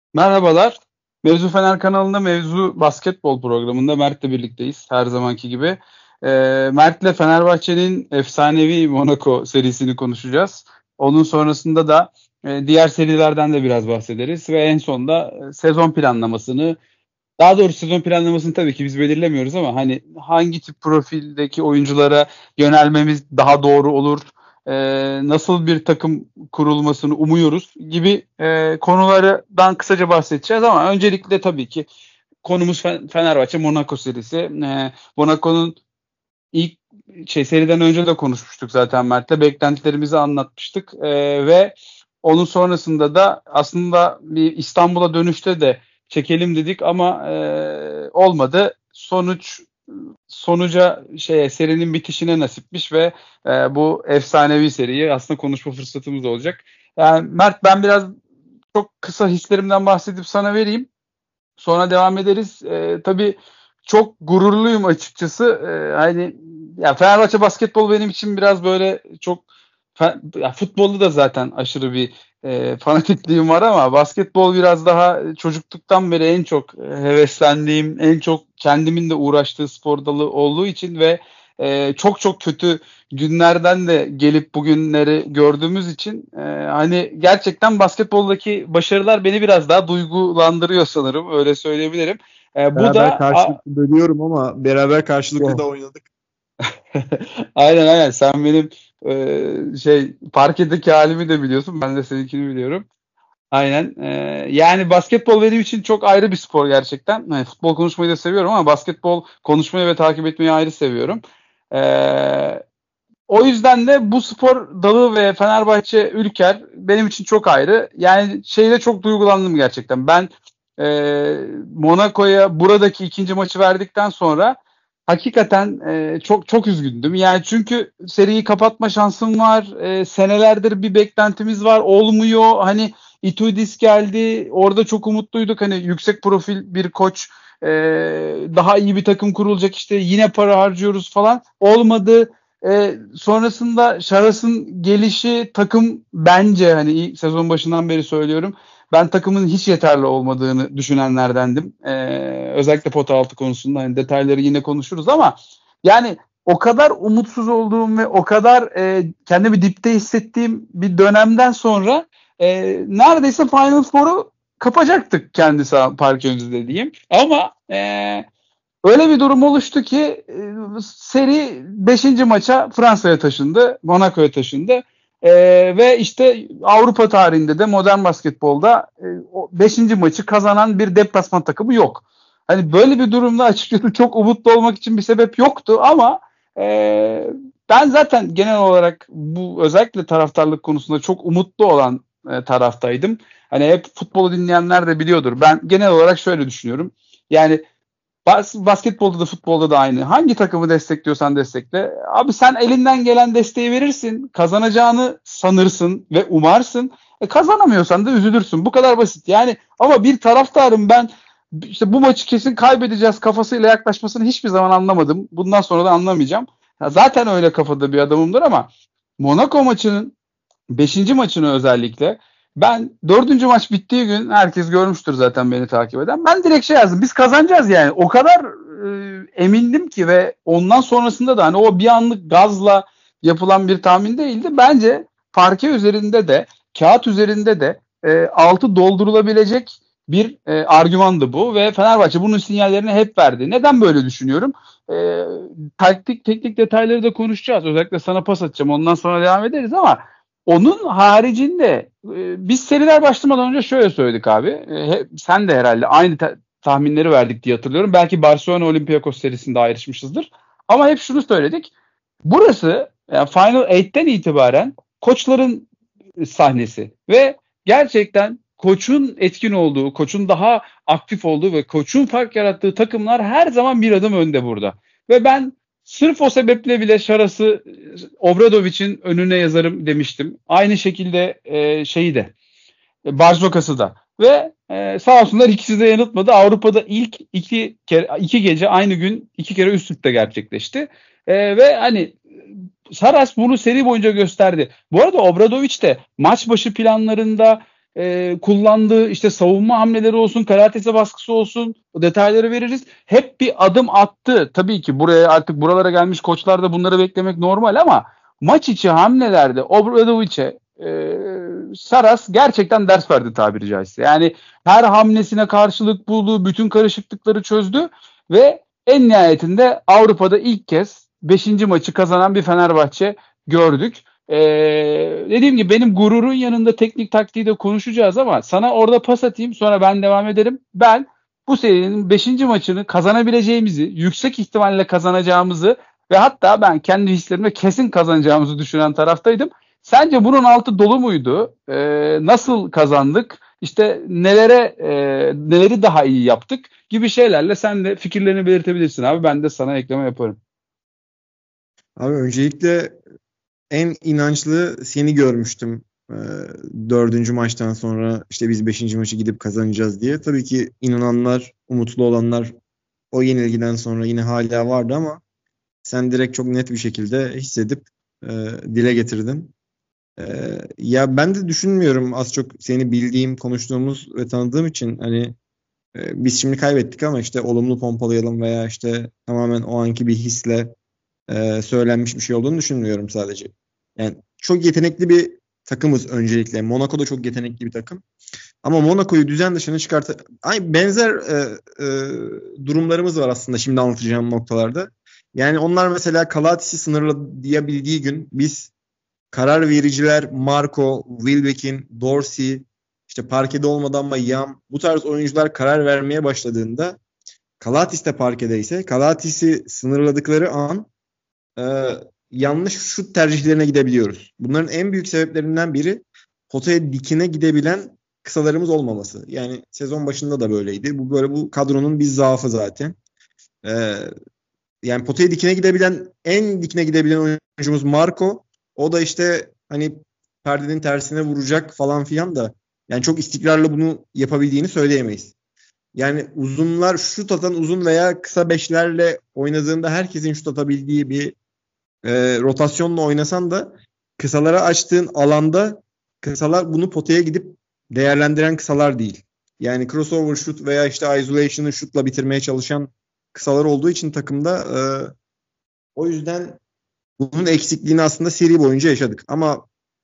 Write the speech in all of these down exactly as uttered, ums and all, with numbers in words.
Merhabalar. Mevzu Fener kanalında Mevzu Basketbol programında Mert'le birlikteyiz her zamanki gibi. Ee, Mert'le Fenerbahçe'nin efsanevi Monaco serisini konuşacağız. Onun sonrasında da e, diğer serilerden de biraz bahsederiz ve en sonunda e, sezon planlamasını, daha doğrusu sezon planlamasını tabii ki biz belirlemiyoruz ama hani hangi tip profildeki oyunculara yönelmemiz daha doğru olur, e, nasıl bir takım kurulmasını umuyoruz gibi e, konulardan kısaca bahsedeceğiz ama öncelikle tabii ki konumuz Fe- Fenerbahçe Monaco serisi. E, Monaco'nun ilk şey seriden önce de konuşmuştuk zaten Mert'le. Beklentilerimizi anlatmıştık. Ee, ve onun sonrasında da aslında bir İstanbul'a dönüşte de çekelim dedik ama e, olmadı. Sonuç sonuca şeye serinin bitişine nasipmiş ve e, bu efsanevi seriyi aslında konuşma fırsatımız olacak. Yani Mert, ben biraz çok kısa hislerimden bahsedip sana vereyim. Sonra devam ederiz. Ee, tabii çok gururluyum açıkçası. Ee, hani ya Fenerbahçe basketbol benim için biraz böyle çok fe- ya futbolda da zaten aşırı bir e, fanatikliğim var ama basketbol biraz daha çocukluktan beri en çok e, heveslendiğim, en çok kendimin de uğraştığı spor dalı olduğu için ve e, çok çok kötü günlerden de gelip bugünleri gördüğümüz için e, hani gerçekten basketboldaki başarılar beni biraz daha duygulandırıyor sanırım. Öyle söyleyebilirim. E, bu Beraber da a- karşılıklı bölüyorum ama beraber karşılıklı Yo. da oynadık. Aynen aynen, sen benim e, şey parkedeki halimi de biliyorsun. Ben de seninkini biliyorum. Aynen. E, yani basketbol benim için çok ayrı bir spor gerçekten. Yani futbol konuşmayı da seviyorum ama basketbol konuşmayı ve takip etmeyi ayrı seviyorum. E, O yüzden de bu spor dalı ve Fenerbahçe Ülker benim için çok ayrı. Yani şeyde çok duygulandım gerçekten. Ben e, Monaco'ya buradaki ikinci maçı verdikten sonra hakikaten e, çok çok üzgündüm. Yani çünkü seriyi kapatma şansım var. E, senelerdir bir beklentimiz var. Olmuyor. Hani Itudis geldi. Orada çok umutluyduk. Hani yüksek profil bir koç. e, Daha iyi bir takım kurulacak, işte yine para harcıyoruz falan. Olmadı. E, sonrasında Şaras'ın gelişi, takım bence hani ilk sezon başından beri söylüyorum. Ben takımın hiç yeterli olmadığını düşünenlerdendim. E, özellikle pota altı konusunda hani detayları yine konuşuruz ama yani o kadar umutsuz olduğum ve o kadar e, kendimi dipte hissettiğim bir dönemden sonra e, neredeyse Final Four'u kapacaktık kendi saha parkemizde diyeyim. Ama e, öyle bir durum oluştu ki e, seri beşinci maça Fransa'ya taşındı, Monaco'ya taşındı. E, Ve işte Avrupa tarihinde de modern basketbolda e, o beşinci maçı kazanan bir deplasman takımı yok. Hani böyle bir durumda açıkçası çok umutlu olmak için bir sebep yoktu ama e, ben zaten genel olarak bu özellikle taraftarlık konusunda çok umutlu olan e, taraftaydım. Hani hep futbolu dinleyenler de biliyordur. Ben genel olarak şöyle düşünüyorum. Yani Bas basketbolda da futbolda da aynı. Hangi takımı destekliyorsan destekle. Abi sen elinden gelen desteği verirsin. Kazanacağını sanırsın ve umarsın. E, kazanamıyorsan da üzülürsün. Bu kadar basit. Yani ama bir taraftarım ben, işte bu maçı kesin kaybedeceğiz kafasıyla yaklaşmasını hiçbir zaman anlamadım. Bundan sonra da anlamayacağım. Ya zaten öyle kafada bir adamımdır ama Monaco maçının beşinci maçını özellikle ben dördüncü maç bittiği gün, herkes görmüştür zaten beni takip eden. Ben direkt şey yazdım. Biz kazanacağız yani. O kadar e, emindim ki ve ondan sonrasında da hani o bir anlık gazla yapılan bir tahmin değildi. Bence parke üzerinde de kağıt üzerinde de e, altı doldurulabilecek bir e, argümandı bu ve Fenerbahçe bunun sinyallerini hep verdi. Neden böyle düşünüyorum? E, taktik teknik detayları da konuşacağız. Özellikle sana pas atacağım. Ondan sonra devam ederiz ama onun haricinde e, biz seriler başlamadan önce şöyle söyledik abi. E, he- sen de herhalde aynı ta- tahminleri verdik diye hatırlıyorum. Belki Barcelona Olympiakos serisinde ayrışmışızdır. Ama hep şunu söyledik. Burası yani Final sekizden itibaren koçların sahnesi ve gerçekten koçun etkin olduğu, koçun daha aktif olduğu ve koçun fark yarattığı takımlar her zaman bir adım önde burada. Ve ben sırf o sebeple bile Şaras'ı Obradovic'in önüne yazarım demiştim. Aynı şekilde e, şeyi de Barzokas'ı da. Ve e, sağ olsunlar, ikisi de yanıltmadı. Avrupa'da ilk iki kere iki gece aynı gün iki kere üst üste gerçekleşti. E, ve hani Saras bunu seri boyunca gösterdi. Bu arada Obradoviç de maç başı planlarında e, kullandığı işte savunma hamleleri olsun, Karatese baskısı olsun, o detayları veririz. Hep bir adım attı. Tabii ki buraya artık buralara gelmiş koçlar da bunları beklemek normal ama maç içi hamlelerde Obradovic'e e, Saras gerçekten ders verdi tabiri caizse. Yani her hamlesine karşılık buldu, bütün karışıklıkları çözdü ve en nihayetinde Avrupa'da ilk kez beşinci maçı kazanan bir Fenerbahçe gördük. Ee, dediğim gibi benim gururun yanında teknik taktiği de konuşacağız ama sana orada pas atayım sonra ben devam ederim. Ben bu serinin beşinci maçını kazanabileceğimizi, yüksek ihtimalle kazanacağımızı ve hatta ben kendi hislerimle kesin kazanacağımızı düşünen taraftaydım. Sence bunun altı dolu muydu? Ee, nasıl kazandık? İşte nelere e, neleri daha iyi yaptık gibi şeylerle sen de fikirlerini belirtebilirsin abi. Ben de sana ekleme yaparım. Abi öncelikle en inançlı seni görmüştüm. Ee, dördüncü maçtan sonra işte biz beşinci maçı gidip kazanacağız diye. Tabii ki inananlar, umutlu olanlar o yenilgiden sonra yine hala vardı ama sen direkt çok net bir şekilde hissedip e, dile getirdin. E, ya ben de düşünmüyorum, az çok seni bildiğim, konuştuğumuz ve tanıdığım için hani e, biz şimdi kaybettik ama işte olumlu pompalayalım veya işte tamamen o anki bir hisle e, söylenmiş bir şey olduğunu düşünmüyorum sadece. Yani çok yetenekli bir takımız öncelikle. Monaco da çok yetenekli bir takım. Ama Monaco'yu düzen dışına çıkart... Ay, benzer e, e, durumlarımız var aslında şimdi anlatacağım noktalarda. Yani onlar mesela Kalatis'i sınırlayabildiği gün biz karar vericiler Marco, Wilbekin, Dorsey, işte parkede olmadan ama Yam, bu tarz oyuncular karar vermeye başladığında Kalatis de parkedeyse Kalatis'i sınırladıkları an e, yanlış şut tercihlerine gidebiliyoruz. Bunların en büyük sebeplerinden biri potaya dikine gidebilen kısalarımız olmaması. Yani sezon başında da böyleydi. Bu böyle bu kadronun bir zaafı zaten. E, yani potaya dikine gidebilen, en dikine gidebilen oyuncumuz Marco. O da işte hani perdenin tersine vuracak falan filan da yani çok istikrarlı bunu yapabildiğini söyleyemeyiz. Yani uzunlar, şut atan uzun veya kısa beşlerle oynadığında herkesin şut atabildiği bir e, rotasyonla oynasan da kısalara açtığın alanda kısalar bunu potaya gidip değerlendiren kısalar değil. Yani crossover şut veya işte isolation'ı şutla bitirmeye çalışan kısalar olduğu için takımda e, o yüzden bunun eksikliğini aslında seri boyunca yaşadık. Ama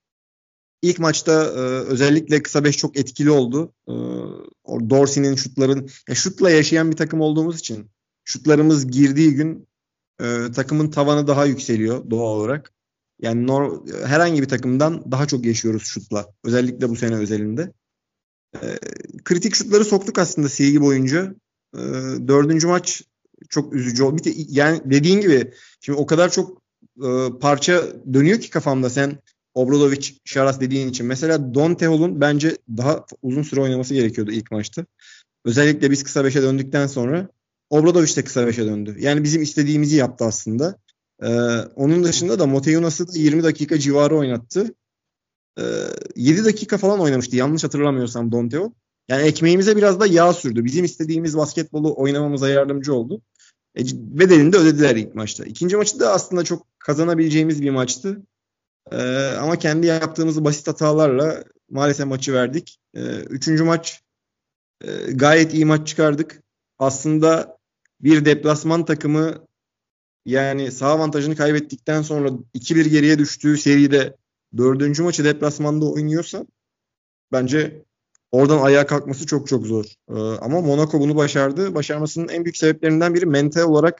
ilk maçta e, özellikle kısa beş çok etkili oldu. E, o Dorsey'nin şutların, ya şutla yaşayan bir takım olduğumuz için şutlarımız girdiği gün e, takımın tavanı daha yükseliyor doğal olarak. Yani nor, herhangi bir takımdan daha çok yaşıyoruz şutla. Özellikle bu sene özelinde. E, kritik şutları soktuk aslında seri boyunca. E, dördüncü maç çok üzücü oldu. Bir de, yani dediğin gibi şimdi o kadar çok e, parça dönüyor ki kafamda sen Obradovic, Şaras dediğin için. Mesela Don Tehol'un bence daha uzun süre oynaması gerekiyordu ilk maçta. Özellikle biz kısa beşe döndükten sonra Obradovic de kısa beşe döndü. Yani bizim istediğimizi yaptı aslında. Ee, onun dışında da Moteyunas'ı da yirmi dakika civarı oynattı. Ee, yedi dakika falan oynamıştı yanlış hatırlamıyorsam Don Tehol. Yani ekmeğimize biraz da yağ sürdü. Bizim istediğimiz basketbolu oynamamıza yardımcı oldu. E, bedelini de ödediler ilk maçta. İkinci maçı da aslında çok kazanabileceğimiz bir maçtı. Ee, ama kendi yaptığımız basit hatalarla maalesef maçı verdik. Ee, üçüncü maç e, gayet iyi maç çıkardık. Aslında bir deplasman takımı yani saha avantajını kaybettikten sonra iki bir geriye düştüğü seride dördüncü maçı deplasmanda oynuyorsa bence oradan ayağa kalkması çok çok zor. Ee, ama Monaco bunu başardı. Başarmasının en büyük sebeplerinden biri mental olarak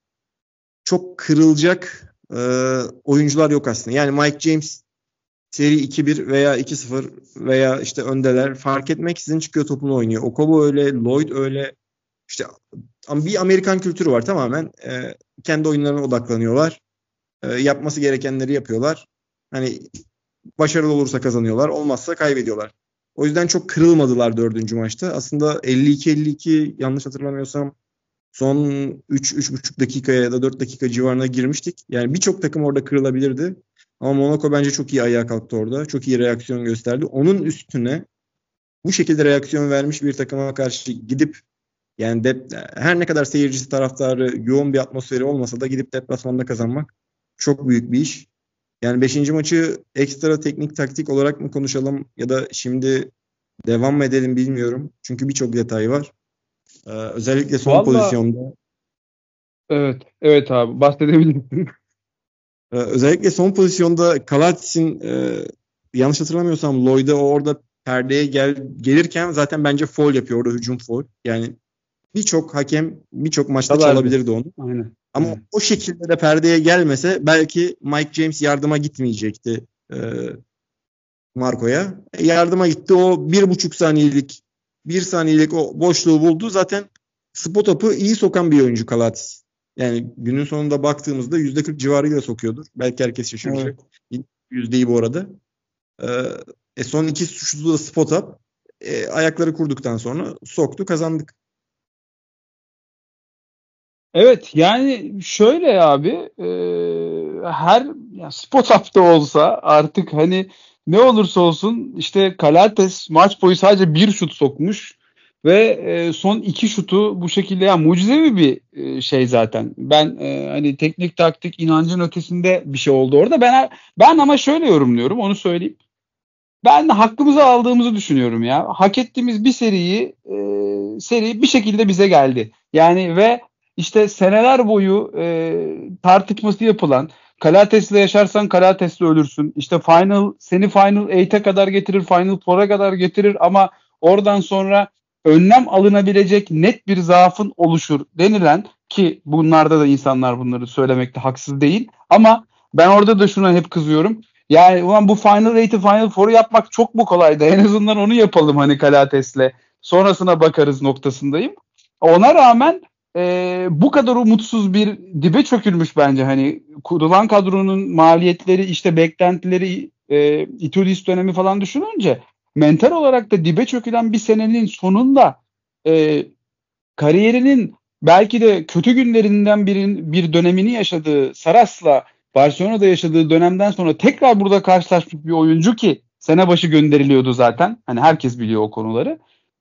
çok kırılacak e, oyuncular yok aslında. Yani Mike James seri iki bir veya iki sıfır veya işte öndeler fark etmeksizin çıkıyor topunu oynuyor. Okobo öyle, Lloyd öyle. İşte bir Amerikan kültürü var tamamen. E, kendi oyunlarına odaklanıyorlar. E, yapması gerekenleri yapıyorlar. Hani başarılı olursa kazanıyorlar, olmazsa kaybediyorlar. O yüzden çok kırılmadılar dördüncü maçta. Aslında elli iki elli iki yanlış hatırlamıyorsam son üç üç buçuk dakikaya ya da dört dakika civarına girmiştik. Yani birçok takım orada kırılabilirdi. Ama Monaco bence çok iyi ayağa kalktı orada. Çok iyi reaksiyon gösterdi. Onun üstüne bu şekilde reaksiyon vermiş bir takıma karşı gidip yani de, her ne kadar seyircisi taraftarı yoğun bir atmosferi olmasa da gidip deplasmanda kazanmak çok büyük bir iş. Yani beşinci maçı ekstra teknik taktik olarak mı konuşalım ya da şimdi devam mı edelim bilmiyorum. Çünkü birçok detay var. Ee, özellikle son Valla pozisyonda evet. Evet abi bahsedebilirsin. e, özellikle son pozisyonda Kalatis'in e, yanlış hatırlamıyorsam Lloyd'a orada perdeye gel, gelirken zaten bence foul yapıyor. Orada hücum foul. Yani birçok hakem birçok maçta Çalardı. çalabilirdi onu. Aynen. Ama Aynen. o şekilde de perdeye gelmese belki Mike James yardıma gitmeyecekti e, Marco'ya. E, yardıma gitti. O bir buçuk saniyelik bir saniyelik o boşluğu buldu. Zaten spot up'ı iyi sokan bir oyuncu Kalatis. Yani günün sonunda baktığımızda yüzde kırk civarıyla sokuyordur. Belki herkes Evet. şaşıracak. Yüzdeyi bu arada. E, e son iki şutu da spot up. E, ayakları kurduktan sonra soktu, kazandık. Evet yani şöyle abi e, her ya spot up'ta olsa artık hani ne olursa olsun işte Kalates maç boyu sadece bir şut sokmuş ve e, son iki şutu bu şekilde yani mucizevi bir e, şey zaten. Ben e, hani teknik taktik inancın ötesinde bir şey oldu orada. Ben ben ama şöyle yorumluyorum onu söyleyeyim. Ben hakkımızı aldığımızı düşünüyorum ya. Hak ettiğimiz bir seriyi e, seri bir şekilde bize geldi. Yani ve işte seneler boyu e, tartışması yapılan Kalates'le yaşarsan Kalates'le ölürsün. İşte final seni Final eight'e kadar getirir, Final four'a kadar getirir ama oradan sonra önlem alınabilecek net bir zaafın oluşur denilen ki bunlarda da insanlar bunları söylemekte haksız değil. Ama ben orada da şuna hep kızıyorum. Yani ulan bu Final eight'i Final four'u yapmak çok mu kolaydı? En azından onu yapalım hani Kalates'le. Sonrasına bakarız noktasındayım. Ona rağmen e, bu kadar umutsuz bir dibe çökülmüş bence. Hani kurulan kadronun maliyetleri, işte beklentileri, e, Itudis dönemi falan düşününce mental olarak da dibe çökülen bir senenin sonunda e, kariyerinin belki de kötü günlerinden birin, bir dönemini yaşadığı Saras'la Barcelona'da yaşadığı dönemden sonra tekrar burada karşılaşmış bir oyuncu ki sene başı gönderiliyordu zaten. Hani herkes biliyor o konuları.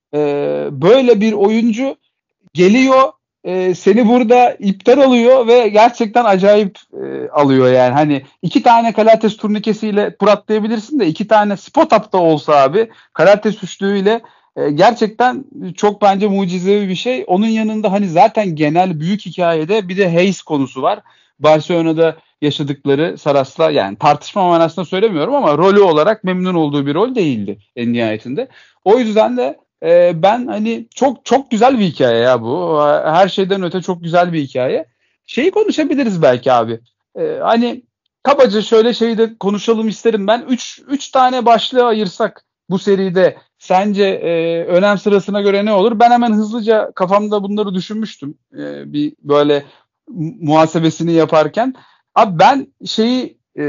Ee, böyle bir oyuncu geliyor e, seni burada iptal alıyor ve gerçekten acayip e, alıyor yani. Hani iki tane Kalates turnikesiyle tur atlayabilirsin de iki tane spot up'ta olsa abi Kalates üçlüğüyle e, gerçekten çok bence mucizevi bir şey. Onun yanında hani zaten genel büyük hikayede bir de Hayes konusu var. Barcelona'da yaşadıkları Saras'la yani tartışma manasında söylemiyorum ama rolü olarak memnun olduğu bir rol değildi en nihayetinde. O yüzden de ee, ben hani çok çok güzel bir hikaye ya bu. Her şeyden öte çok güzel bir hikaye. Şeyi konuşabiliriz belki abi. Ee, hani kabaca şöyle şeyi de konuşalım isterim ben. Üç üç tane başlığa ayırsak bu seride sence e, önem sırasına göre ne olur? Ben hemen hızlıca kafamda bunları düşünmüştüm. Ee, bir böyle mu- muhasebesini yaparken. Abi ben şeyi e,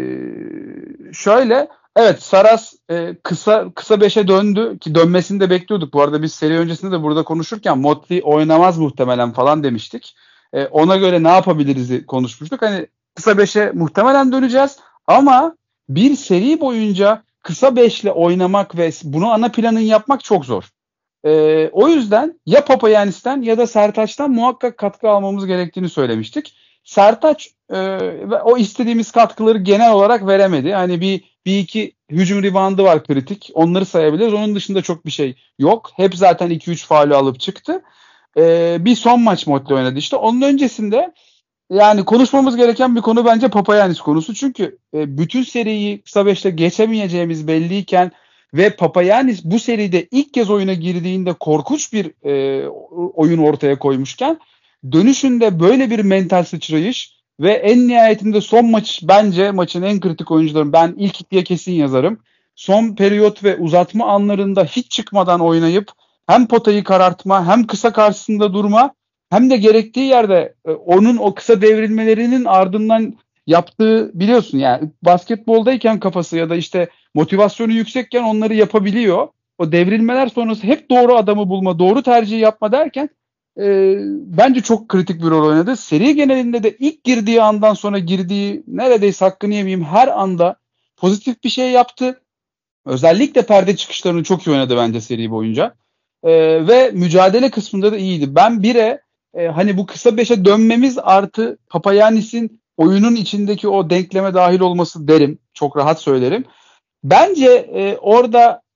şöyle evet Saras e, kısa kısa beşe döndü ki dönmesini de bekliyorduk. Bu arada biz seri öncesinde de burada konuşurken Motley oynamaz muhtemelen falan demiştik. E, ona göre ne yapabiliriz konuşmuştuk. Hani kısa beşe muhtemelen döneceğiz ama bir seri boyunca kısa beşle oynamak ve bunu ana planın yapmak çok zor. E, o yüzden ya Papayannis'ten ya da Sertaç'tan muhakkak katkı almamız gerektiğini söylemiştik. Sertaç e, o istediğimiz katkıları genel olarak veremedi. Hani bir bir iki hücum ribandı var kritik. Onları sayabiliriz. Onun dışında çok bir şey yok. Hep zaten iki üç faulü alıp çıktı. E, bir son maç Motley oynadı işte. Onun öncesinde yani konuşmamız gereken bir konu bence Papayannis konusu. Çünkü e, bütün seriyi kısa beşte geçemeyeceğimiz belliyken ve Papayannis bu seride ilk kez oyuna girdiğinde korkunç bir e, oyun ortaya koymuşken dönüşünde böyle bir mental sıçrayış ve en nihayetinde son maç bence maçın en kritik oyuncuları ben ilk ikiye kesin yazarım. Son periyot ve uzatma anlarında hiç çıkmadan oynayıp hem potayı karartma hem kısa karşısında durma hem de gerektiği yerde e, onun o kısa devrilmelerinin ardından yaptığı biliyorsun yani basketboldayken kafası ya da işte motivasyonu yüksekken onları yapabiliyor. O devrilmeler sonrası hep doğru adamı bulma, doğru tercihi yapma derken e, bence çok kritik bir rol oynadı. Seri genelinde de ilk girdiği andan sonra girdiği neredeyse hakkını yemeyeyim her anda pozitif bir şey yaptı. Özellikle perde çıkışlarını çok iyi oynadı bence seri boyunca. Ee, ve mücadele kısmında da iyiydi. Ben bire e, hani bu kısa beşe dönmemiz artı Papayannis'in oyunun içindeki o denkleme dahil olması derim. Çok rahat söylerim. Bence e, orada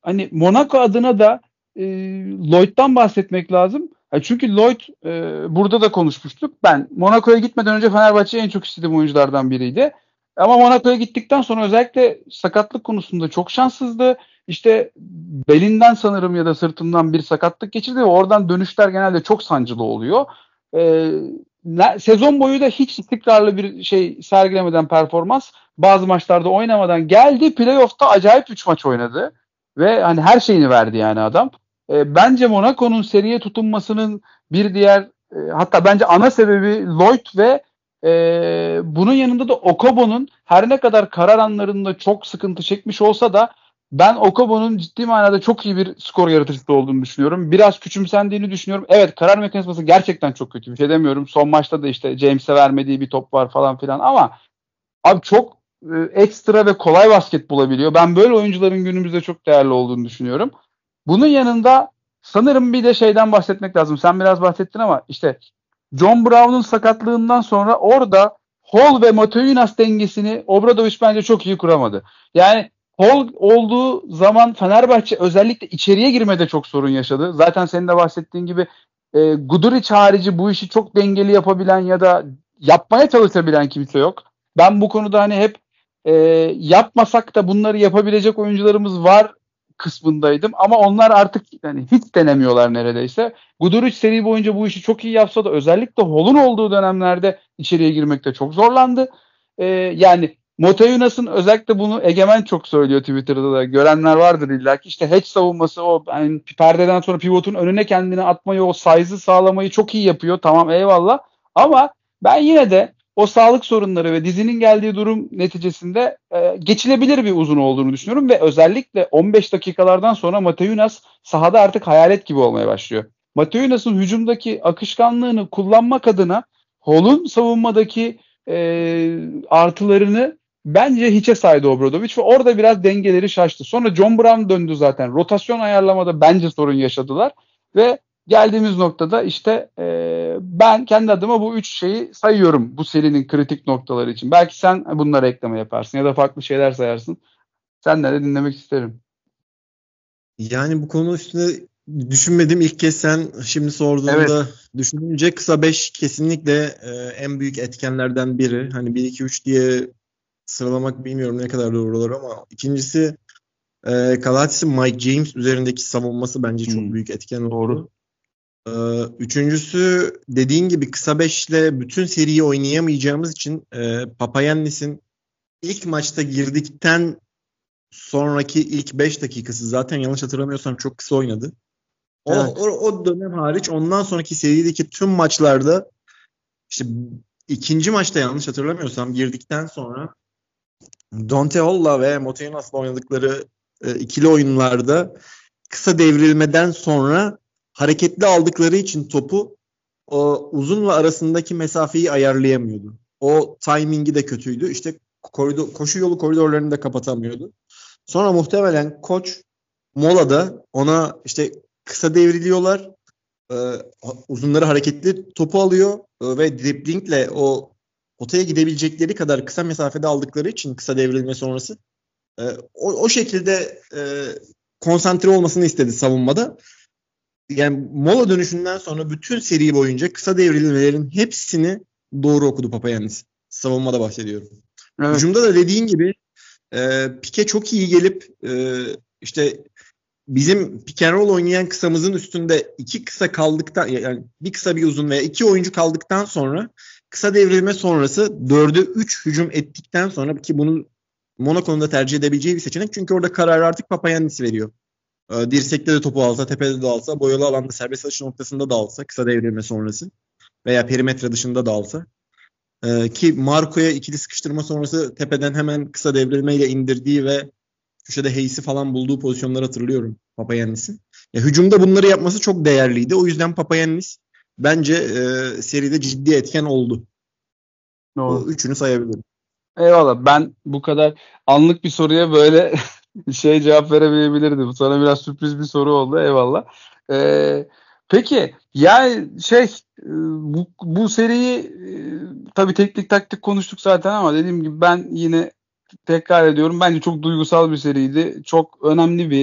hani Monaco adına da e, Lloyd'dan bahsetmek lazım. Ya çünkü Lloyd e, burada da konuşmuştuk. Ben Monaco'ya gitmeden önce Fenerbahçe'ye en çok istediğim oyunculardan biriydi. Ama Monaco'ya gittikten sonra özellikle sakatlık konusunda çok şanssızdı. İşte belinden sanırım ya da sırtından bir sakatlık geçirdi ve oradan dönüşler genelde çok sancılı oluyor. Ee, Sezon boyu da hiç istikrarlı bir şey sergilemeden performans, bazı maçlarda oynamadan geldi. Playoff'ta acayip üç maç oynadı ve hani her şeyini verdi yani adam. E, bence Monaco'nun seriye tutunmasının bir diğer e, hatta bence ana sebebi Lloyd ve e, bunun yanında da Okobo'nun her ne kadar karar anlarında çok sıkıntı çekmiş olsa da ben Okobo'nun ciddi manada çok iyi bir skor yaratıcısı olduğunu düşünüyorum. Biraz küçümsendiğini düşünüyorum. Evet, karar mekanizması gerçekten çok kötü. Bir şey demiyorum. Son maçta da işte James'e vermediği bir top var falan filan ama abi çok e, ekstra ve kolay basket bulabiliyor. Ben böyle oyuncuların günümüzde çok değerli olduğunu düşünüyorum. Bunun yanında sanırım bir de şeyden bahsetmek lazım. Sen biraz bahsettin ama işte John Brown'un sakatlığından sonra orada Hall ve Matuinas dengesini Obradović bence çok iyi kuramadı. Yani Hall olduğu zaman Fenerbahçe özellikle içeriye girmede çok sorun yaşadı. Zaten senin de bahsettiğin gibi e, Guduric harici bu işi çok dengeli yapabilen ya da yapmaya çalışabilen kimse yok. Ben bu konuda hani hep e, yapmasak da bunları yapabilecek oyuncularımız var kısmındaydım. Ama onlar artık yani hiç denemiyorlar neredeyse. Guduric seri boyunca bu işi çok iyi yapsa da özellikle Hall'un olduğu dönemlerde içeriye girmekte çok zorlandı. E, yani Motayunas'ın özellikle bunu Egemen çok söylüyor Twitter'da da. Görenler vardır illa ki. İşte hedge savunması, o yani perdeden sonra pivotun önüne kendini atmayı, o size'ı sağlamayı çok iyi yapıyor. Tamam, eyvallah. Ama ben yine de o sağlık sorunları ve dizinin geldiği durum neticesinde e, geçilebilir bir uzun olduğunu düşünüyorum ve özellikle on beş dakikalardan sonra Motayunas sahada artık hayalet gibi olmaya başlıyor. Motayunas'ın hücumdaki akışkanlığını kullanmak adına Hall'un savunmadaki e, artılarını bence hiçe saydı Obradović ve orada biraz dengeleri şaştı. Sonra John Brown döndü zaten. Rotasyon ayarlamada bence sorun yaşadılar ve geldiğimiz noktada işte e, ben kendi adıma bu üç şeyi sayıyorum bu serinin kritik noktaları için. Belki sen bunlara ekleme yaparsın ya da farklı şeyler sayarsın. Senden de dinlemek isterim. Yani bu konu üstünde düşünmedim. İlk kez sen şimdi sorduğunda Evet. düşününce kısa beş kesinlikle e, en büyük etkenlerden biri. Hani bir iki üç diye sıralamak bilmiyorum ne kadar doğru olur ama ikincisi e, Galatas'ın Mike James üzerindeki savunması bence çok Hmm, büyük etken oldu. doğru. E, üçüncüsü dediğin gibi kısa beşle bütün seriyi oynayamayacağımız için e, Papayannis'in ilk maçta girdikten sonraki ilk beş dakikası zaten yanlış hatırlamıyorsam çok kısa oynadı. O, Evet. o, o dönem hariç ondan sonraki serideki tüm maçlarda işte ikinci maçta yanlış hatırlamıyorsam girdikten sonra Dante Hall'la ve Moteinas'la oynadıkları e, ikili oyunlarda kısa devrilmeden sonra hareketli aldıkları için topu o uzunla arasındaki mesafeyi ayarlayamıyordu. O timingi de kötüydü. İşte koridor, koşu yolu koridorlarını da kapatamıyordu. Sonra muhtemelen koç molada ona işte kısa devriliyorlar. E, uzunları hareketli topu alıyor e, ve driblingle o potaya gidebilecekleri kadar kısa mesafede aldıkları için kısa devrilme sonrası e, o, o şekilde e, konsantre olmasını istedi savunmada. Yani mola dönüşünden sonra bütün seri boyunca kısa devrilmelerin hepsini doğru okudu Papayannis. Savunmada bahsediyorum. Evet. Hücumda da dediğin gibi e, Pike çok iyi gelip e, işte bizim pick and roll oynayan kısamızın üstünde iki kısa kaldıktan yani bir kısa bir uzun veya iki oyuncu kaldıktan sonra kısa devrilme sonrası dörde üç hücum ettikten sonra ki bunu Monaco'nun da tercih edebileceği bir seçenek. Çünkü orada kararı artık Papayannis veriyor. Ee, dirsekte de topu alsa, tepede de alsa, boyalı alanda serbest atış noktasında da alsa kısa devrilme sonrası veya perimetre dışında da alsa. Ee, ki Marco'ya ikili sıkıştırma sonrası tepeden hemen kısa devrilmeyle indirdiği ve köşede Hayes'i falan bulduğu pozisyonları hatırlıyorum Papayannis'in. Ya, hücumda bunları yapması çok değerliydi. O yüzden Papayannis bence e, seride ciddi etken oldu. O Doğru. üçünü sayabilirim. Eyvallah. Ben bu kadar anlık bir soruya böyle şey cevap veremeyebilirdim. Sana biraz sürpriz bir soru oldu. Eyvallah. Ee, peki yani şey e, bu, bu seriyi e, tabii teknik taktik konuştuk zaten ama dediğim gibi ben yine tekrar ediyorum. Bence çok duygusal bir seriydi. Çok önemli bir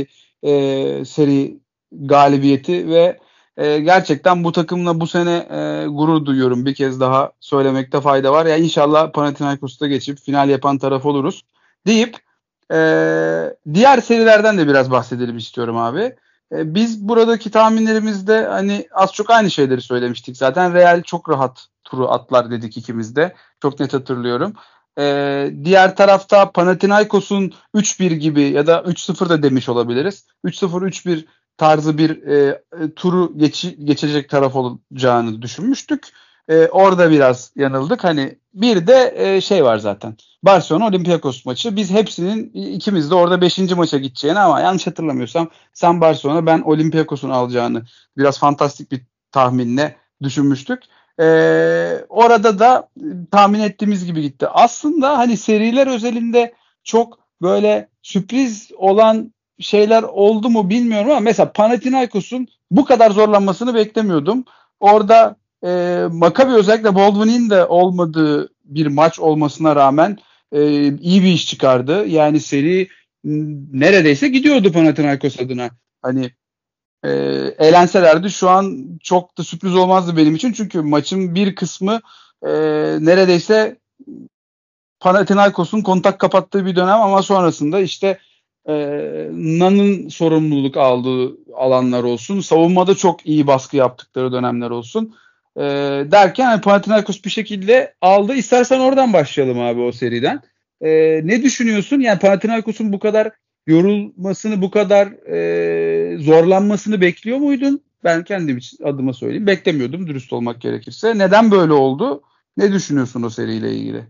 e, seri galibiyeti ve e, gerçekten bu takımla bu sene e, gurur duyuyorum. Bir kez daha söylemekte fayda var. Ya inşallah Panathinaikos'ta geçip final yapan taraf oluruz deyip e, diğer serilerden de biraz bahsedelim istiyorum abi. E, biz buradaki tahminlerimizde hani az çok aynı şeyleri söylemiştik zaten. Real çok rahat turu atlar dedik ikimiz de. Çok net hatırlıyorum. Ee, diğer tarafta Panathinaikos'un üç bir gibi ya da üç sıfır da demiş olabiliriz. üç sıfır üç bir tarzı bir e, e, turu geç, geçecek taraf olacağını düşünmüştük. E, orada biraz yanıldık. Hani bir de e, şey var zaten. Barcelona Olympiakos maçı. Biz hepsinin ikimiz de orada beşinci maça gideceğini ama yanlış hatırlamıyorsam sen Barcelona ben Olympiakos'un alacağını biraz fantastik bir tahminle düşünmüştük. Ee, orada da tahmin ettiğimiz gibi gitti. Aslında hani seriler özelinde çok böyle sürpriz olan şeyler oldu mu bilmiyorum ama mesela Panathinaikos'un bu kadar zorlanmasını beklemiyordum. Orada e, Maccabi özellikle Baldwin'in de olmadığı bir maç olmasına rağmen e, iyi bir iş çıkardı. Yani seri m, neredeyse gidiyordu Panathinaikos adına. Hani e, eğlenselerdi şu an çok da sürpriz olmazdı benim için. Çünkü maçın bir kısmı e, neredeyse Panathinaikos'un kontak kapattığı bir dönem ama sonrasında işte e, Nan'ın sorumluluk aldığı alanlar olsun. Savunmada çok iyi baskı yaptıkları dönemler olsun. E, derken hani Panathinaikos bir şekilde aldı. İstersen oradan başlayalım abi o seriden. E, ne düşünüyorsun? Yani Panathinaikos'un bu kadar yorulmasını, bu kadar e, zorlanmasını bekliyor muydun? Ben kendim için adıma söyleyeyim. Beklemiyordum dürüst olmak gerekirse. Neden böyle oldu? Ne düşünüyorsun o seriyle ilgili?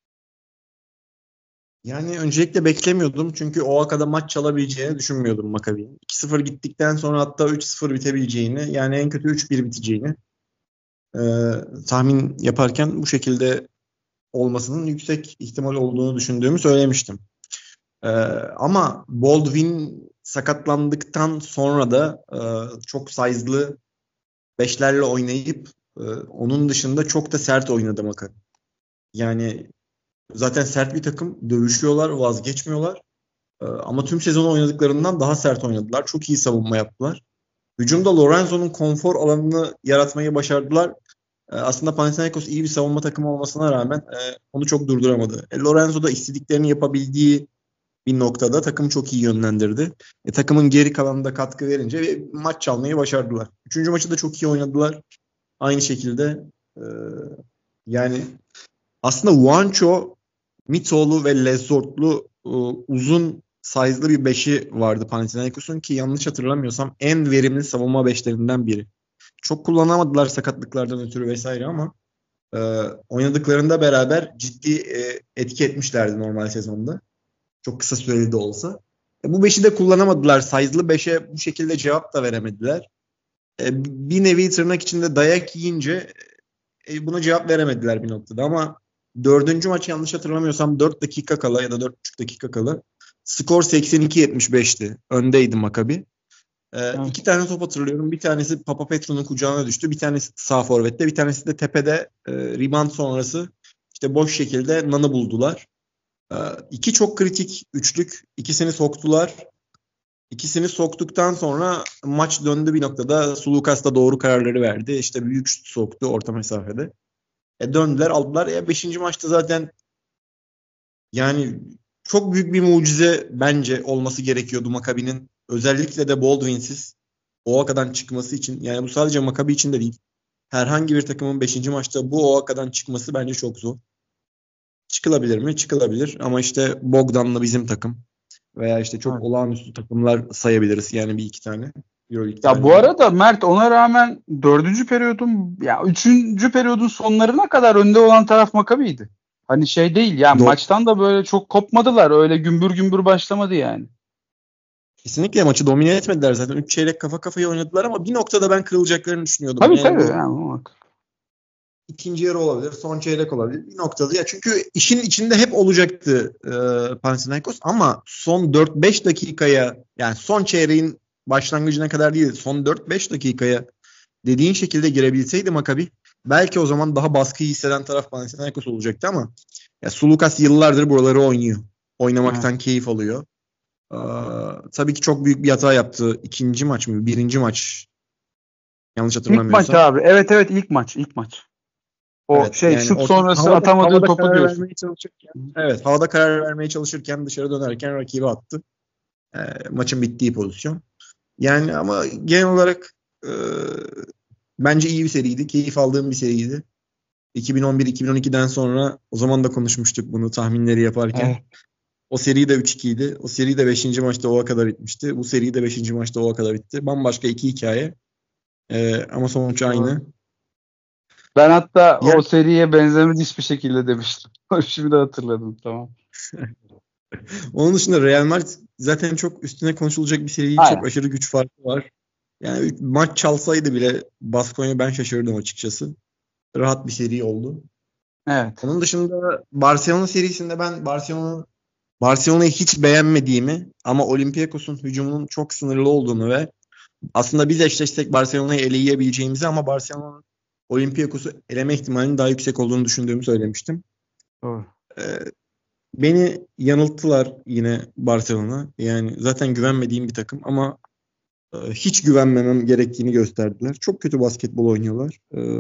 Yani öncelikle beklemiyordum çünkü o akada maç çalabileceğini düşünmüyordum Maccabi'nin. iki sıfır gittikten sonra hatta üç sıfır bitebileceğini, yani en kötü üç bir biteceğini e, tahmin yaparken bu şekilde olmasının yüksek ihtimal olduğunu düşündüğümü söylemiştim. E, ama Baldwin sakatlandıktan sonra da e, çok size'lı beşlerle oynayıp e, onun dışında çok da sert oynadı Maccabi. Yani zaten sert bir takım, dövüşüyorlar, vazgeçmiyorlar. Ee, Ama tüm sezonu oynadıklarından daha sert oynadılar. Çok iyi savunma yaptılar. Hücumda Lorenzo'nun konfor alanını yaratmayı başardılar. Ee, Aslında Panathinaikos iyi bir savunma takımı olmasına rağmen e, onu çok durduramadı. E, Lorenzo da istediklerini yapabildiği bir noktada takımı çok iyi yönlendirdi. E, takımın geri kalanında katkı verince ve maç çalmayı başardılar. Üçüncü maçı da çok iyi oynadılar. Aynı şekilde e, yani aslında Juancho, Mitoğlu ve Lezortlu e, uzun size'lı bir beşi vardı Panathinaikos'un ki yanlış hatırlamıyorsam en verimli savunma beşlerinden biri. Çok kullanamadılar sakatlıklardan ötürü vesaire ama e, oynadıklarında beraber ciddi e, etki etmişlerdi normal sezonda. Çok kısa süreli de olsa. E, bu beşi de kullanamadılar. Size'lı beşe bu şekilde cevap da veremediler. E, bir nevi tırnak içinde dayak yiyince e, buna cevap veremediler bir noktada ama dördüncü maç yanlış hatırlamıyorsam dört dakika kala ya da dört buçuk dakika kala skor seksen iki yetmiş beşti. Öndeydi Maccabi. Ee, Evet. iki tane top hatırlıyorum. Bir tanesi Papapetro'nun kucağına düştü. Bir tanesi sağ forvette. Bir tanesi de tepede e, rebound sonrası işte boş şekilde Nan'ı buldular. Ee, iki çok kritik üçlük. İkisini soktular. İkisini soktuktan sonra maç döndü bir noktada. Sulukas da doğru kararları verdi. İşte büyük şut soktu orta mesafede. E döndüler aldılar. E beşinci maçta zaten yani çok büyük bir mucize bence olması gerekiyordu Maccabi'nin. Özellikle de Baldwin'siz O A K'dan çıkması için. Yani bu sadece Maccabi için de değil. Herhangi bir takımın beşinci maçta bu O A K'dan çıkması bence çok zor. Çıkılabilir mi? Çıkılabilir. Ama işte Bogdan'la bizim takım veya işte çok Evet. olağanüstü takımlar sayabiliriz. Yani bir iki tane. Euroleague Ya bu tarihinde. arada Mert ona rağmen dördüncü periyodun ya üçüncü periyodun sonlarına kadar önde olan taraf Maccabi'ydi. Hani şey değil yani Do- maçtan da böyle çok kopmadılar. Öyle gümbür gümbür başlamadı yani. Kesinlikle maçı domine etmediler zaten. Üç çeyrek kafa kafaya oynadılar ama bir noktada ben kırılacaklarını düşünüyordum. Tabii Yani tabii. bu Yani, o- ikinci yarı olabilir, son çeyrek olabilir. Bir noktada ya çünkü işin içinde hep olacaktı e, Panathinaikos ama son dört beş dakikaya yani son çeyreğin başlangıcına kadar değil, son dört beş dakikaya dediğin şekilde girebilseydi Maccabi belki o zaman daha baskıyı hisseden taraf Panathinaikos olacaktı ama ya Sulukas yıllardır buraları oynuyor. evet. Oynamaktan keyif alıyor. Aa, tabii ki çok büyük bir hata yaptı. İkinci maç mı? Birinci maç. Yanlış İlk maç hatırlamıyorsam. abi. Evet evet ilk maç. ilk maç. O Evet, şey yani şut orta, sonrası havada, atamadığı havada topu karar diyorsun. vermeye çalışırken evet havada karar vermeye çalışırken dışarı dönerken rakibi attı. Ee, maçın bittiği pozisyon. Yani ama genel olarak e, bence iyi bir seriydi. Keyif aldığım bir seriydi. iki bin on bir iki bin on ikiden sonra o zaman da konuşmuştuk bunu tahminleri yaparken. Evet. O seri de üç ikiydi. O seri de beşinci maçta o'a kadar bitmişti. Bu seri de beşinci maçta o'a kadar bitti. Bambaşka iki hikaye. Ee, ama sonuç Doğru. aynı. Ben hatta Yani o seriye benzemez hiçbir şekilde demiştim. Şimdi hatırladım. Tamam. onun dışında Real Madrid zaten çok üstüne konuşulacak bir seri değil. Çok Aynen. aşırı güç farkı var. Yani maç çalsaydı bile Baskonya ben şaşırdım açıkçası. Rahat bir seri oldu. Evet. Onun dışında Barcelona serisinde ben Barcelona Barcelona'yı hiç beğenmediğimi ama Olympiakos'un hücumunun çok sınırlı olduğunu ve aslında biz eşleşsek Barcelona'yı eleyebileceğimizi ama Barcelona'nın Olympiakos'u eleme ihtimalinin daha yüksek olduğunu düşündüğümü söylemiştim. Doğru. Ee, beni yanılttılar yine Barcelona. Yani zaten güvenmediğim bir takım ama e, hiç güvenmemem gerektiğini gösterdiler. Çok kötü basketbol oynuyorlar. Ee,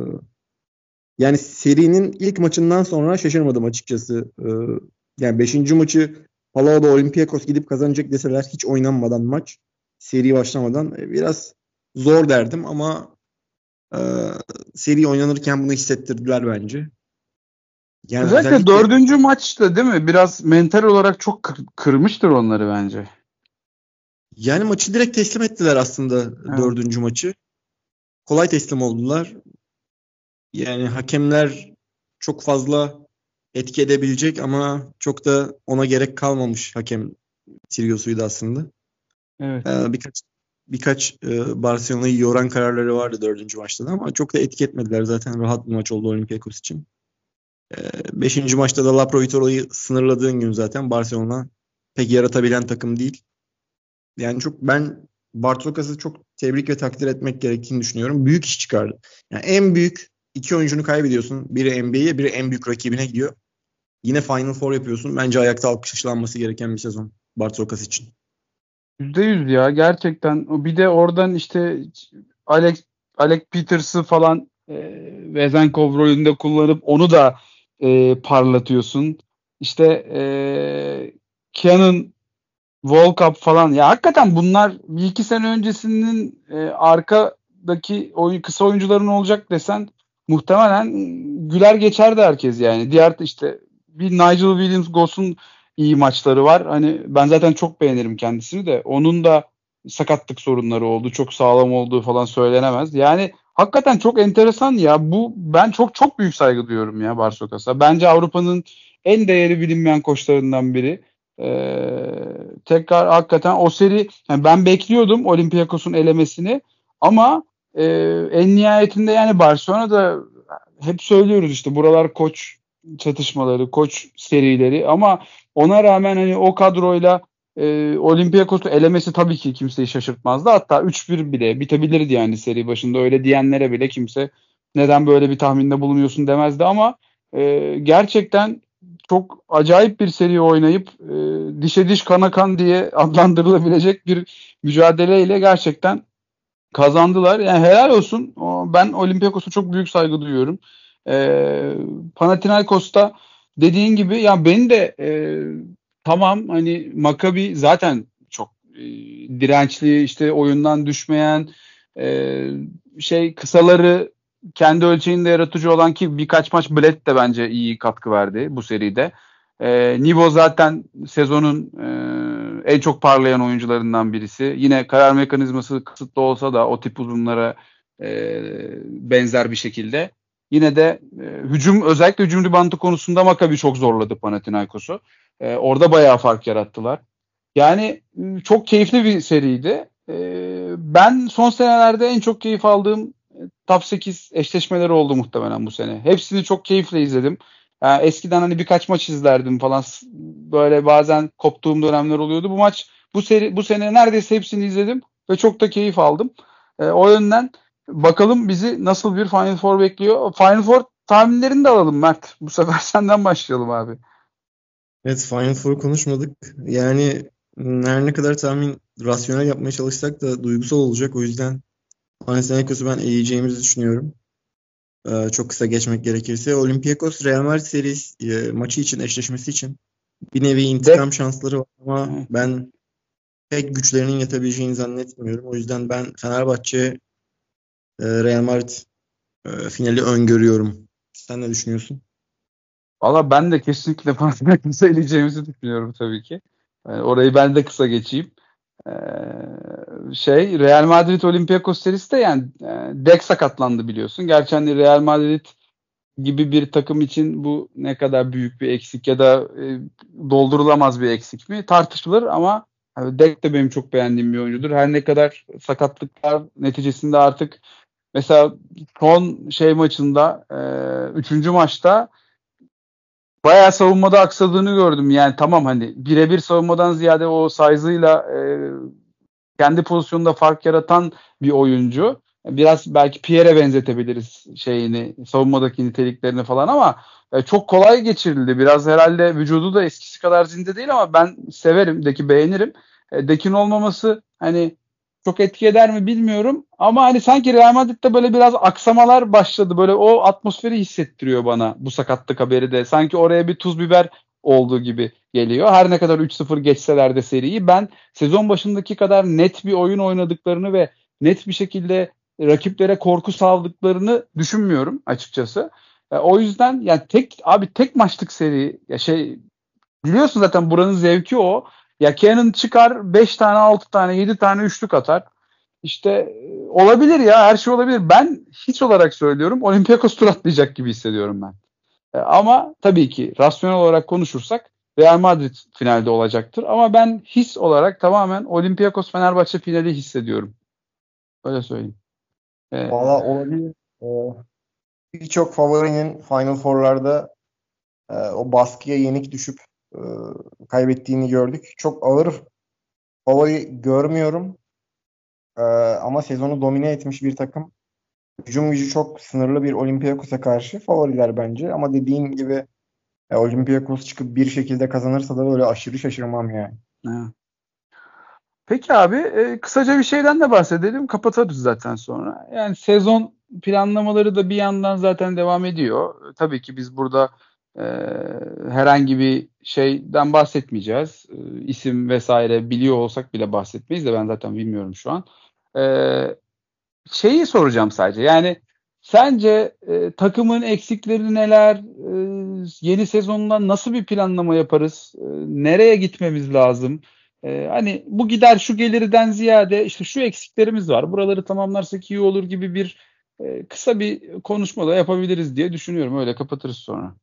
yani serinin ilk maçından sonra şaşırmadım açıkçası. Ee, yani beşinci maçı Palao'da Olympiakos gidip kazanacak deseler hiç oynanmadan maç, seri başlamadan e, biraz zor derdim ama e, seri oynanırken bunu hissettirdiler bence. Yani Özellikle özellikle dördüncü maçta değil mi? Biraz mental olarak çok kır- kırmıştır onları bence. yani maçı direkt teslim ettiler aslında Evet. dördüncü maçı. Kolay teslim oldular. Yani hakemler çok fazla etki edebilecek ama çok da ona gerek kalmamış hakem triosuydu aslında. Evet. Ee, birkaç birkaç e, Barcelona'yı yoran kararları vardı dördüncü maçta da ama çok da etki etmediler. Zaten rahat bir maç oldu Olympiakos için. Ee, beşinci maçta da La Provitora'yı sınırladığın gün zaten Barcelona pek yaratabilen takım değil. Yani çok ben Bartolokas'ı çok tebrik ve takdir etmek gerektiğini düşünüyorum. Büyük iş çıkardı. Yani en büyük iki oyuncunu kaybediyorsun. Biri N B A'ye, biri en büyük rakibine gidiyor. Yine Final Four yapıyorsun. Bence ayakta alkışlanması gereken bir sezon Bartolokas için. Yüzde yüz ya gerçekten. Bir de oradan işte Alex Alex Peters'ı falan e, Vezenkov rolünde kullanıp onu da e, parlatıyorsun. İşte e, Keanu Volkap falan. Ya hakikaten bunlar bir iki sene öncesinin e, arkadaki oyun, kısa oyuncuların olacak desen muhtemelen güler geçerdi herkes yani. Diğer işte bir Nigel Williams-Goss'un iyi maçları var. Hani ben zaten çok beğenirim kendisini de. Onun da sakatlık sorunları oldu. Çok sağlam olduğu falan söylenemez. Yani hakikaten çok enteresan ya. Bu ben çok çok büyük saygı duyuyorum ya Barsokas'a. Bence Avrupa'nın en değeri bilinmeyen koçlarından biri. Ee, tekrar hakikaten o seri yani ben bekliyordum Olympiakos'un elemesini ama e, en nihayetinde yani Barcelona'da hep söylüyoruz işte buralar koç çatışmaları, koç serileri ama ona rağmen hani o kadroyla e, Olympiakos'u elemesi tabii ki kimseyi şaşırtmazdı. Hatta üç bir bile bitebilirdi yani seri başında öyle diyenlere bile kimse neden böyle bir tahminde bulunuyorsun demezdi ama e, gerçekten çok acayip bir seri oynayıp e, dişe diş kana kan diye adlandırılabilecek bir mücadeleyle gerçekten kazandılar. Yani helal olsun. O, ben Olympiakos'a çok büyük saygı duyuyorum. E, Panathinaikos'ta dediğin gibi ya beni de e, tamam hani Maccabi zaten çok e, dirençli işte oyundan düşmeyen e, şey kısaları kendi ölçeğinde yaratıcı olan ki birkaç maç Bled de bence iyi katkı verdi bu seride. E, Nibo zaten sezonun e, en çok parlayan oyuncularından birisi. Yine karar mekanizması kısıtlı olsa da o tip uzunlara e, benzer bir şekilde. Yine de e, hücum özellikle hücum ribandı konusunda Maccabi çok zorladı Panathinaikos'u. E, orada bayağı fark yarattılar. Yani e, çok keyifli bir seriydi. E, ben son senelerde en çok keyif aldığım e, top sekiz eşleşmeleri oldu muhtemelen bu sene. Hepsini çok keyifle izledim. Yani eskiden hani birkaç maç izlerdim falan. S- Böyle bazen koptuğum dönemler oluyordu. Bu maç bu seri bu sene neredeyse hepsini izledim ve çok da keyif aldım. E, o yönden bakalım bizi nasıl bir Final Four bekliyor. Final Four tahminlerini de alalım Mert. Bu sefer senden başlayalım abi. Evet, Final Four konuşmadık. Yani Her ne kadar tahmin rasyonel yapmaya çalışsak da duygusal olacak. O yüzden Panathinaikos'u ben eleyeceğimizi düşünüyorum. Ee, çok kısa geçmek gerekirse. Olympiakos Real Madrid serisi e, maçı için, eşleşmesi için bir nevi Dek intikam şansları var ama ben pek güçlerinin yetebileceğini zannetmiyorum. O yüzden ben Fenerbahçe e, Real Madrid e, finali öngörüyorum. Sen ne düşünüyorsun? Valla ben de kesinlikle Panathinaikos'u eleyeceğimizi düşünüyorum tabii ki. Yani orayı ben de kısa geçeyim. Ee, şey Real Madrid Olympiakos serisi de yani e, Dek sakatlandı biliyorsun. Gerçi hani Real Madrid gibi bir takım için bu ne kadar büyük bir eksik ya da e, doldurulamaz bir eksik mi tartışılır ama yani Dek de benim çok beğendiğim bir oyuncudur. Her ne kadar sakatlıklar neticesinde artık mesela son şey maçında e, üçüncü maçta bayağı savunmada aksadığını gördüm. Yani tamam hani birebir savunmadan ziyade o size'ıyla e, kendi pozisyonunda fark yaratan bir oyuncu. Biraz belki Pierre'e benzetebiliriz şeyini, savunmadaki niteliklerini falan ama e, çok kolay geçirildi. Biraz herhalde vücudu da eskisi kadar zinde değil ama ben severim, Deki beğenirim. E, Dekin olmaması hani çok etki eder mi bilmiyorum ama hani sanki Real Madrid'de böyle biraz aksamalar başladı. Böyle o atmosferi hissettiriyor bana bu sakatlık haberi de. Sanki oraya bir tuz biber olduğu gibi geliyor. Her ne kadar üç sıfır geçseler de seriyi ben sezon başındaki kadar net bir oyun oynadıklarını ve net bir şekilde rakiplere korku saldıklarını düşünmüyorum açıkçası. E, o yüzden yani tek abi tek maçlık seri ya şey biliyorsun zaten buranın zevki o. Ya Cannon çıkar beş tane altı tane yedi tane üçlük atar. İşte e, olabilir ya her şey olabilir. Ben hiç olarak söylüyorum Olympiakos tur atlayacak gibi hissediyorum ben. E, ama tabii ki rasyonel olarak konuşursak Real Madrid finalde olacaktır. Ama ben his olarak tamamen Olympiakos Fenerbahçe finali hissediyorum. Öyle söyleyeyim. E, Valla olabilir. Ee, Birçok favorinin Final Four'larda e, o baskıya yenik düşüp e, kaybettiğini gördük. Çok ağır favori görmüyorum. Ee, ama sezonu domine etmiş bir takım. Hücum gücü çok sınırlı bir Olympiakos'a karşı favoriler bence. Ama dediğin gibi e, Olympiakos çıkıp bir şekilde kazanırsa da böyle aşırı şaşırmam yani. e. Peki abi e, kısaca bir şeyden de bahsedelim. Kapatarız zaten sonra. Yani sezon planlamaları da bir yandan zaten devam ediyor. E, Tabii ki biz burada e, herhangi bir şeyden bahsetmeyeceğiz. E, isim vesaire biliyor olsak bile bahsetmeyiz de ben zaten bilmiyorum şu an. E, şeyi soracağım sadece. Yani sence e, takımın eksikleri neler? E, yeni sezondan nasıl bir planlama yaparız? E, nereye gitmemiz lazım? E, hani bu gider şu gelirden ziyade işte şu eksiklerimiz var. Buraları tamamlarsak iyi olur gibi bir e, kısa bir konuşma da yapabiliriz diye düşünüyorum. Öyle kapatırız sonra.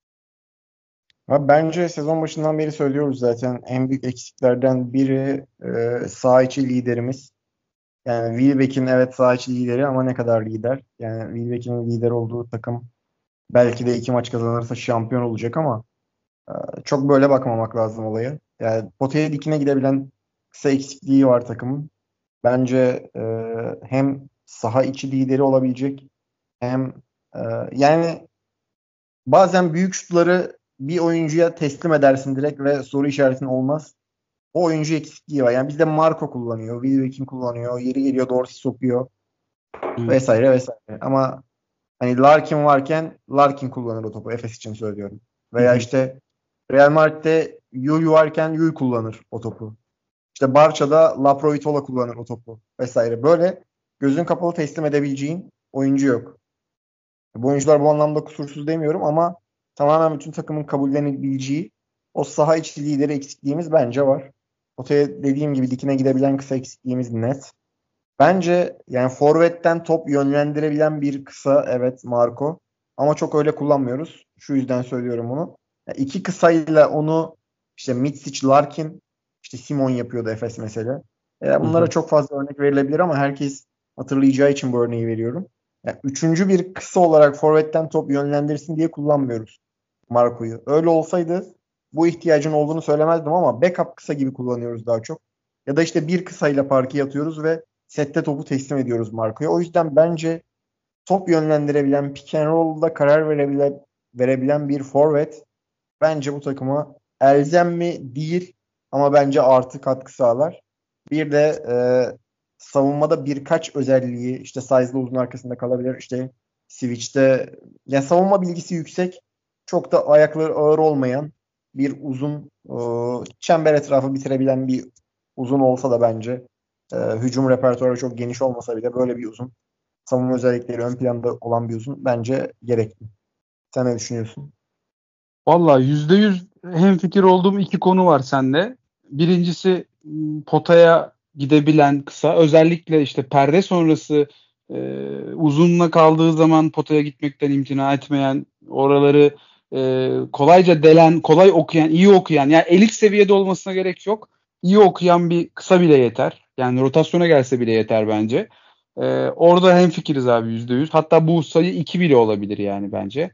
Abi bence sezon başından beri söylüyoruz zaten en büyük eksiklerden biri e, saha içi liderimiz. Yani Wilbeck'in evet saha içi lideri ama ne kadar lider? Yani Wilbeck'in lider olduğu takım belki de iki maç kazanırsa şampiyon olacak ama çok böyle bakmamak lazım olaya. Yani potaya dikine gidebilen kısa eksikliği var takımın. Bence e, hem saha içi lideri olabilecek hem e, yani bazen büyük şutları bir oyuncuya teslim edersin direkt ve soru işaretin olmaz. O oyuncu eksikliği var. Yani bizde Marco kullanıyor, Wilbekin kullanıyor, yeri geliyor Dorsey sokuyor Evet. vesaire vesaire. Ama hani Larkin varken Larkin kullanır o topu. Efes için söylüyorum. Hı Veya hı. işte Real Madrid'de Yuy varken Yuy kullanır o topu. İşte Barça'da Laprovitola kullanır o topu vesaire. Böyle gözün kapalı teslim edebileceğin oyuncu yok. Bu oyuncular bu anlamda kusursuz demiyorum ama tamamen bütün takımın kabullenebileceği o saha içi lideri eksikliğimiz bence var. Potaya dediğim gibi dikine gidebilen kısa eksikliğimiz net. Bence yani forvetten top yönlendirebilen bir kısa evet Marco. Ama çok öyle kullanmıyoruz. Şu yüzden söylüyorum bunu. Yani iki kısayla onu işte Mitsic, Larkin, işte Simon yapıyordu Efes mesela. E, Hı bunlara hı. çok fazla örnek verilebilir ama herkes hatırlayacağı için bu örneği veriyorum. Yani üçüncü bir kısa olarak forvetten top yönlendirsin diye kullanmıyoruz Marco'yu. Öyle olsaydı bu ihtiyacın olduğunu söylemezdim ama backup kısa gibi kullanıyoruz daha çok. Ya da işte bir kısayla parkeye atıyoruz ve sette topu teslim ediyoruz Marco'ya. O yüzden bence top yönlendirebilen, pick and roll'da karar verebilen, verebilen bir forvet bence bu takıma elzem mi? Değil. ama bence artı katkı sağlar. Bir de e, savunmada birkaç özelliği işte size'lı uzun arkasında kalabilir. İşte switch'te ya savunma bilgisi yüksek, çok da ayakları ağır olmayan bir uzun e, çember etrafı bitirebilen bir uzun olsa da bence e, hücum repertuarı çok geniş olmasa bile böyle bir uzun, savunma özellikleri ön planda olan bir uzun bence gerekli. Sen ne düşünüyorsun? Valla yüzde yüz hemfikir olduğum iki konu var sende. Birincisi m, potaya gidebilen kısa. Özellikle işte perde sonrası e, uzunla kaldığı zaman potaya gitmekten imtina etmeyen, oraları e, kolayca delen, kolay okuyan, iyi okuyan. Yani elit seviyede olmasına gerek yok. İyi okuyan bir kısa bile yeter. Yani rotasyona gelse bile yeter bence. E, orada hemfikiriz abi yüzde yüz. Hatta bu sayı iki bile olabilir yani bence.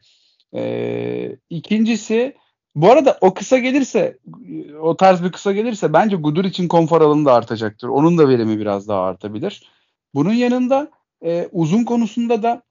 Ee, ikincisi, bu arada o kısa gelirse, o tarz bir kısa gelirse bence Gudur için konfor alanı da artacaktır. Onun da verimi biraz daha artabilir. Bunun yanında e, uzun konusunda da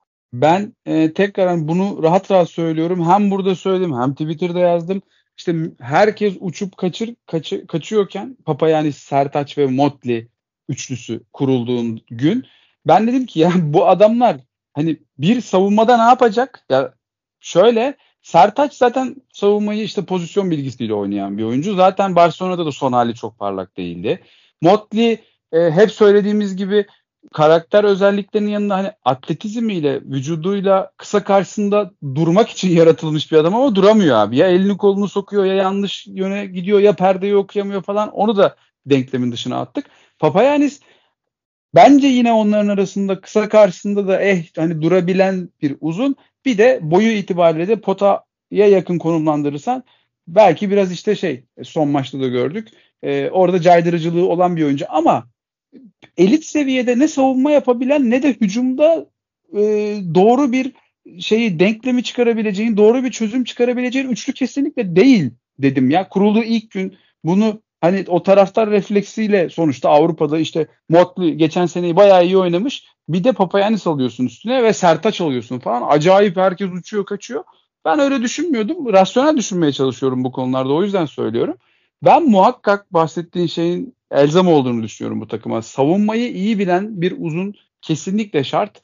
ben e, tekrar bunu rahat rahat söylüyorum. Hem burada söyledim hem Twitter'da yazdım. İşte herkes uçup kaçır kaçı, kaçıyorken Papayani, Sertaç ve Motley üçlüsü kurulduğun gün ben dedim ki ya bu adamlar hani bir savunmada ne yapacak? Ya şöyle, Sertaç zaten savunmayı işte pozisyon bilgisiyle oynayan bir oyuncu. Zaten Barcelona'da da son hali çok parlak değildi. Motley e, hep söylediğimiz gibi karakter özelliklerinin yanında hani atletizmiyle, vücuduyla kısa karşısında durmak için yaratılmış bir adam ama duramıyor abi. Ya elini kolunu sokuyor, ya yanlış yöne gidiyor, ya perdeyi okuyamıyor falan. Onu da denklemin dışına attık. Papayanis bence yine onların arasında kısa karşısında da eh hani durabilen bir uzun. Bir de boyu itibariyle de potaya yakın konumlandırırsan belki biraz işte şey, son maçta da gördük. Ee, orada caydırıcılığı olan bir oyuncu ama elit seviyede ne savunma yapabilen ne de hücumda e, doğru bir şeyi, denklemi çıkarabileceğin, doğru bir çözüm çıkarabileceğin üçlü kesinlikle değil dedim ya. Kurulduğu ilk gün bunu hani o taraftar refleksiyle sonuçta Avrupa'da işte Motley geçen seneyi bayağı iyi oynamış. Bir de Papayannis alıyorsun üstüne ve Sertaç alıyorsun falan. Acayip herkes uçuyor kaçıyor. Ben öyle düşünmüyordum. Rasyonel düşünmeye çalışıyorum bu konularda. O yüzden söylüyorum. Ben muhakkak bahsettiğin şeyin elzem olduğunu düşünüyorum bu takıma. Savunmayı iyi bilen bir uzun kesinlikle şart.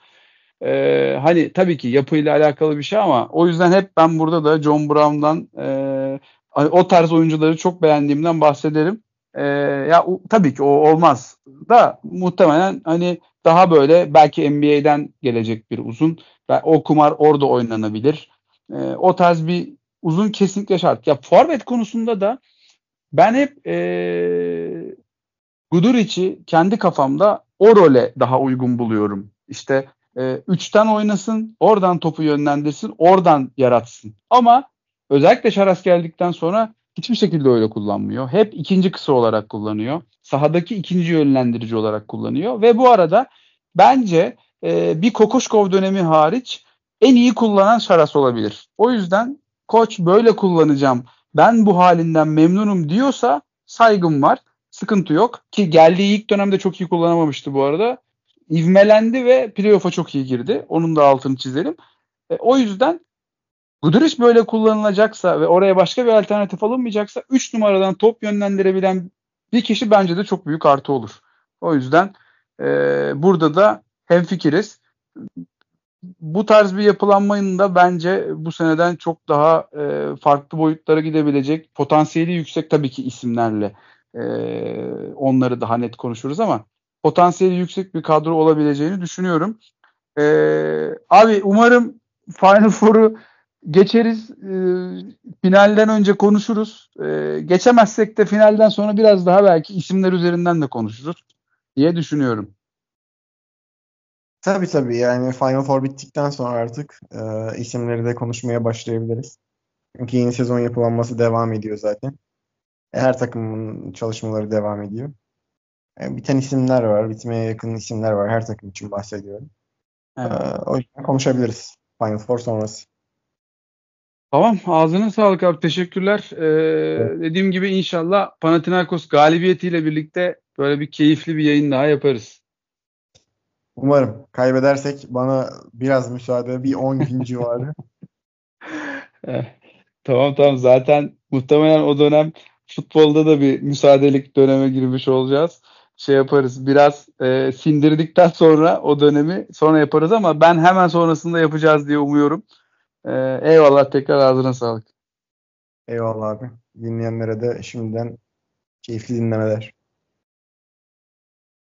Ee, hani tabii ki yapıyla alakalı bir şey ama o yüzden hep ben burada da John Brown'dan e, o tarz oyuncuları çok beğendiğimden bahsederim. Ee, ya o- tabii ki o olmaz da muhtemelen hani daha böyle belki N B A'den gelecek bir uzun. Ve o kumar orada oynanabilir. Ee, o tarz bir uzun kesinlikle şart. Ya forvet konusunda da ben hep eee Guduric'i kendi kafamda o role daha uygun buluyorum. İşte e, üçten oynasın, oradan topu yönlendirsin, oradan yaratsın. Ama özellikle Şaras geldikten sonra hiçbir şekilde öyle kullanmıyor. Hep ikinci kısa olarak kullanıyor. Sahadaki ikinci yönlendirici olarak kullanıyor. Ve bu arada bence e, bir Kokoşkov dönemi hariç en iyi kullanan Şaras olabilir. O yüzden koç böyle kullanacağım, ben bu halinden memnunum diyorsa saygım var. Sıkıntı yok. Ki geldiği ilk dönemde çok iyi kullanamamıştı bu arada. İvmelendi ve playoff'a çok iyi girdi. Onun da altını çizelim. E, o yüzden Guduric böyle kullanılacaksa ve oraya başka bir alternatif alınmayacaksa üç numaradan top yönlendirebilen bir kişi bence de çok büyük artı olur. O yüzden e, burada da hemfikiriz. Bu tarz bir yapılanmanın da bence bu seneden çok daha e, farklı boyutlara gidebilecek, potansiyeli yüksek tabii ki isimlerle e, onları daha net konuşuruz ama potansiyeli yüksek bir kadro olabileceğini düşünüyorum. E, abi umarım Final Four'u geçeriz. E, finalden önce konuşuruz. E, geçemezsek de finalden sonra biraz daha belki isimler üzerinden de konuşuruz diye düşünüyorum. Tabii tabii, yani Final Four bittikten sonra artık e, isimleri de konuşmaya başlayabiliriz. Çünkü yeni sezon yapılanması devam ediyor zaten. E, Her takımın çalışmaları devam ediyor. E, biten isimler var, bitmeye yakın isimler var. Her takım için bahsediyorum. E, Evet. o yüzden konuşabiliriz Final Four sonrası. Tamam, ağzına sağlık abi. Teşekkürler. Evet. Ee, dediğim gibi inşallah Panathinaikos galibiyetiyle birlikte böyle bir keyifli bir yayın daha yaparız. Umarım kaybedersek bana biraz müsaade, bir on gün civarı. Eh, tamam tamam, zaten muhtemelen o dönem futbolda da bir müsaadelik döneme girmiş olacağız. Şey yaparız. Biraz e, sindirdikten sonra o dönemi sonra yaparız ama ben hemen sonrasında yapacağız diye umuyorum. E, eyvallah, tekrar ağzına sağlık. Eyvallah abi. Dinleyenlere de şimdiden keyifli dinlemeler.